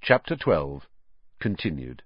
Chapter 12. Continued.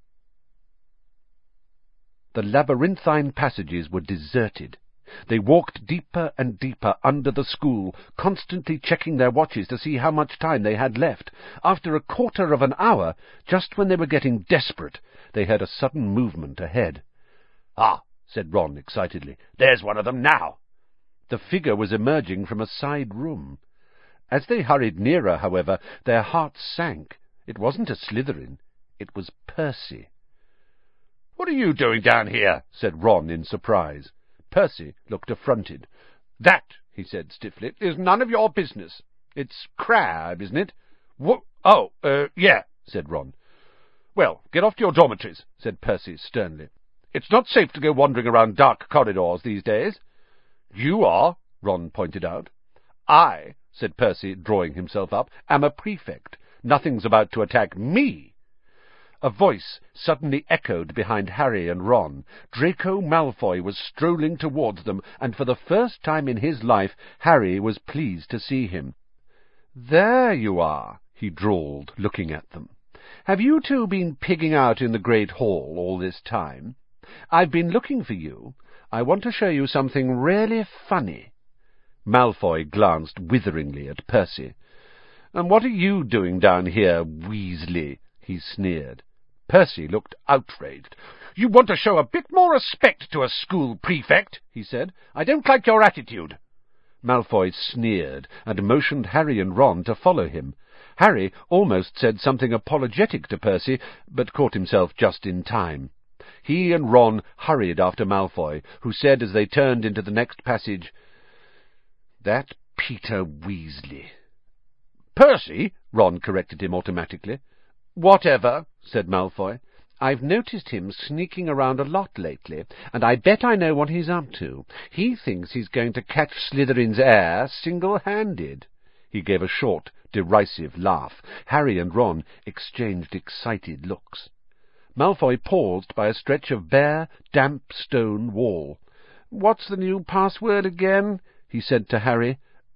The labyrinthine passages were deserted. They walked deeper and deeper under the school, constantly checking their watches to see how much time they had left. After a quarter of an hour, just when they were getting desperate, they heard a sudden movement ahead. "Ah," said Ron excitedly, "there's one of them now." The figure was emerging from a side room. As they hurried nearer, however, their hearts sank. It wasn't a Slytherin. It was Percy. "What are you doing down here?" said Ron in surprise. Percy looked affronted. "That," he said stiffly, "is none of your business. It's Crabbe, isn't it?" Yeah," said Ron. "Well, get off to your dormitories," said Percy sternly. "It's not safe to go wandering around dark corridors these days." "You are," Ron pointed out. "I," said Percy, drawing himself up, "am a prefect. Nothing's about to attack me." A voice suddenly echoed behind Harry and Ron. Draco Malfoy was strolling towards them, and for the first time in his life Harry was pleased to see him. "There you are," he drawled, looking at them. "Have you two been pigging out in the Great Hall all this time? I've been looking for you. I want to show you something really funny." Malfoy glanced witheringly at Percy. "And what are you doing down here, Weasley?" he sneered. Percy looked outraged. "You want to show a bit more respect to a school prefect," he said. "I don't like your attitude." Malfoy sneered and motioned Harry and Ron to follow him. Harry almost said something apologetic to Percy, but caught himself just in time. He and Ron hurried after Malfoy, who said as they turned into the next passage, "That Peter Weasley." "Percy," Ron corrected him automatically. "Whatever," said Malfoy. "I've noticed him sneaking around a lot lately, and I bet I know what he's up to. He thinks he's going to catch Slytherin's heir single-handed." He gave a short, derisive laugh. Harry and Ron exchanged excited looks. Malfoy paused by a stretch of bare, damp stone wall. "What's the new password again?" he said to Harry.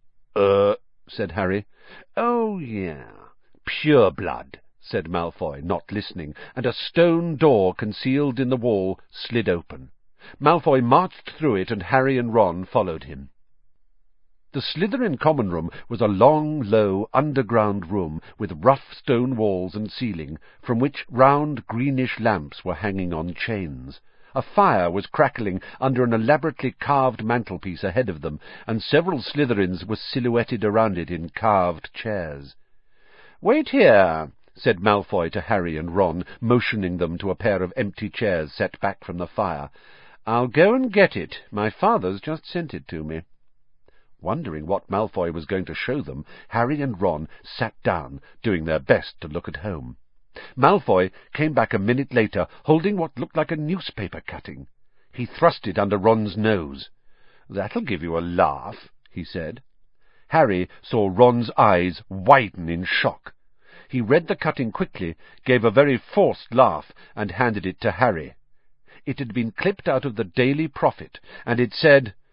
Said Harry. "Oh, yeah. Pure blood," said Malfoy, not listening, and a stone door concealed in the wall slid open. Malfoy marched through it, and Harry and Ron followed him. The Slytherin common room was a long, low, underground room with rough stone walls and ceiling, from which round, greenish lamps were hanging on chains. A fire was crackling under an elaborately carved mantelpiece ahead of them, and several Slytherins were silhouetted around it in carved chairs. "Wait here," said Malfoy to Harry and Ron, motioning them to a pair of empty chairs set back from the fire. "I'll go and get it. My father's just sent it to me." Wondering what Malfoy was going to show them, Harry and Ron sat down, doing their best to look at home. Malfoy came back a minute later, holding what looked like a newspaper cutting. He thrust it under Ron's nose. "That'll give you a laugh," he said. Harry saw Ron's eyes widen in shock. He read the cutting quickly, gave a very forced laugh, and handed it to Harry. It had been clipped out of the Daily Prophet, and it said,